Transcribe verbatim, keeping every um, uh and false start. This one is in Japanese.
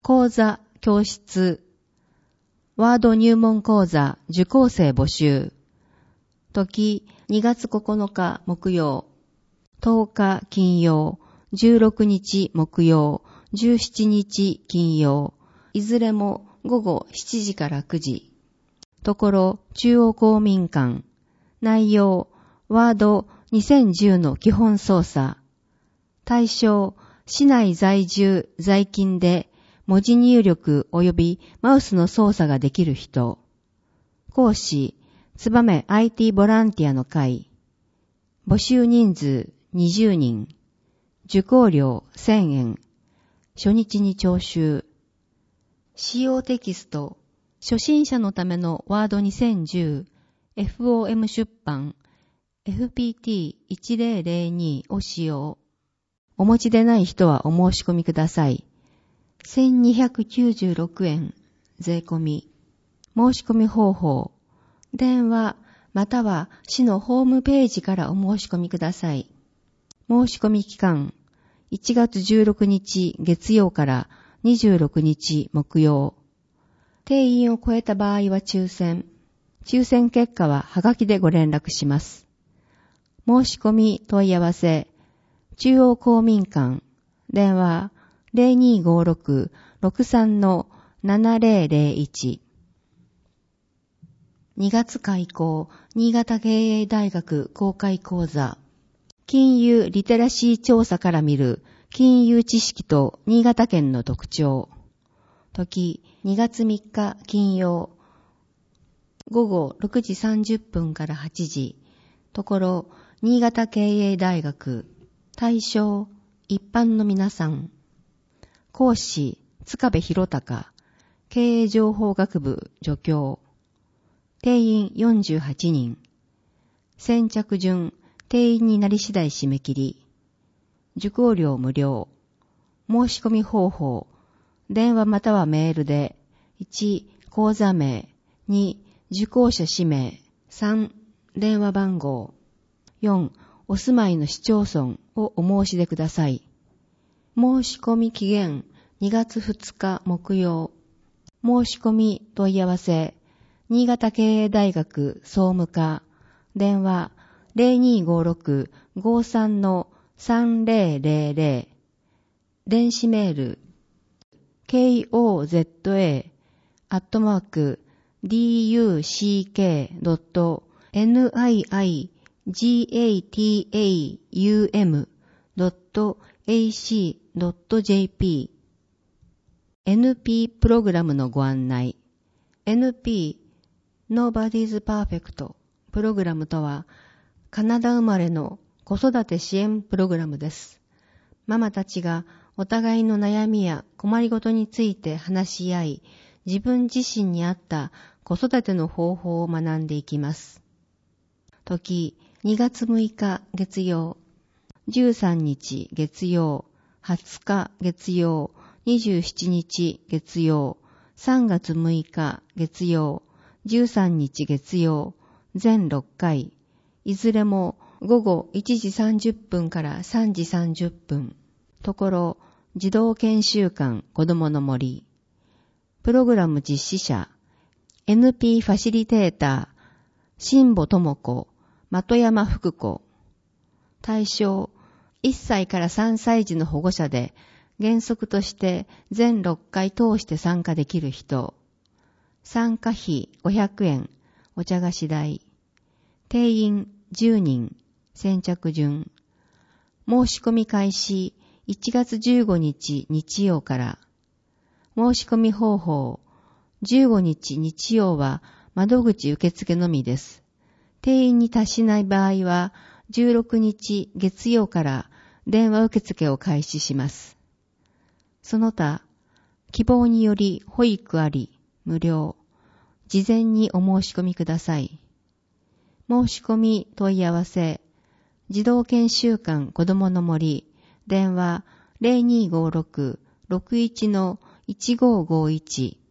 講座、教室、ワード入門講座、受講生募集。時、にがつここのか木曜、とおか金曜、じゅうろくにち木曜、じゅうしちにち金曜、いずれもごごしちじからくじ。ところ、中央公民館。内容、ワードにせんじゅうの基本操作。対象、市内在住、在勤で文字入力及びマウスの操作ができる人。講師、つばめ アイティー ボランティアの会。募集人数にじゅうにん。受講料せんえん。初日に徴収。使用テキスト。初心者のためのワードにせんじゅう エフオーエム 出版 エフピーティーいちぜろぜろに を使用。お持ちでない人はお申し込みください。せんにひゃくきゅうじゅうろくえん税込み。申し込み方法。電話または市のホームページからお申し込みください。申し込み期間いちがつじゅうろくにち月曜からにじゅうろくにち木曜。定員を超えた場合は抽選。抽選結果ははがきでご連絡します。申し込み問い合わせ。中央公民館。電話 ゼロにーごーろく ろくさん ななぜろぜろいち。にがつ開講、新潟経営大学公開講座。金融リテラシー調査から見る金融知識と新潟県の特徴。時、にがつみっか金曜。ごごろくじさんじゅっぷんからはちじ。ところ、新潟経営大学。対象、一般の皆さん。講師、塚部博隆。経営情報学部助教。定員よんじゅうはちにん。先着順、定員になり次第締め切り。受講料無料。申し込み方法。電話またはメールで、いち、講座名、に、受講者氏名、さん、電話番号、よん、お住まいの市町村をお申し出ください。申し込み期限にがつふつか木曜。申し込み問い合わせ、新潟経営大学総務課、電話 ゼロにーごーろく ごーさん さんぜろぜろぜろ、電子メール、コザ アットマーク ディーユーシーケー ドット ニガタウム ドット エーシー ドット ジェーピー エヌピー プログラムのご案内。 エヌピー Nobody's Perfect プログラムとはカナダ生まれの子育て支援プログラムです。ママたちがお互いの悩みや困りごとについて話し合い、自分自身に合った子育ての方法を学んでいきます。時、にがつむいか月曜、じゅうさんにち月曜、はつか月曜、にじゅうしちにち月曜、さんがつむいか月曜、じゅうさんにち月曜、全ろっかい、いずれもごごいちじさんじゅっぷんからさんじさんじゅっぷん。ところ、児童研修館子どもの森。プログラム実施者、エヌピー ファシリテーター、新保智子、的山福子。対象、いっさいからさんさい児の保護者で、原則として全ろっかい通して参加できる人。参加費ごひゃくえん、お茶菓子代。定員じゅうにん、先着順。申し込み開始いちがつじゅうごにち日曜から。申し込み方法、じゅうごにち日曜は窓口受付のみです。定員に達しない場合は、じゅうろくにち月曜から電話受付を開始します。その他、希望により保育あり、無料。事前にお申し込みください。申し込み問い合わせ、児童研修館子どもの森、電話 ゼロにーごーろく ろくいち いちごーごーいち